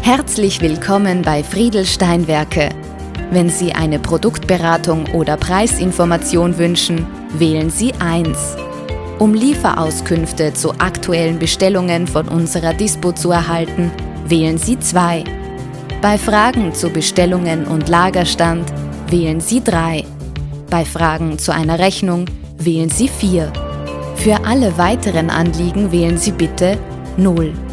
Herzlich willkommen bei Friedl Steinwerke. Wenn Sie eine Produktberatung oder Preisinformation wünschen, wählen Sie 1. Um Lieferauskünfte zu aktuellen Bestellungen von unserer Dispo zu erhalten, wählen Sie 2. Bei Fragen zu Bestellungen und Lagerstand wählen Sie 3. Bei Fragen zu einer Rechnung wählen Sie 4. Für alle weiteren Anliegen wählen Sie bitte 0.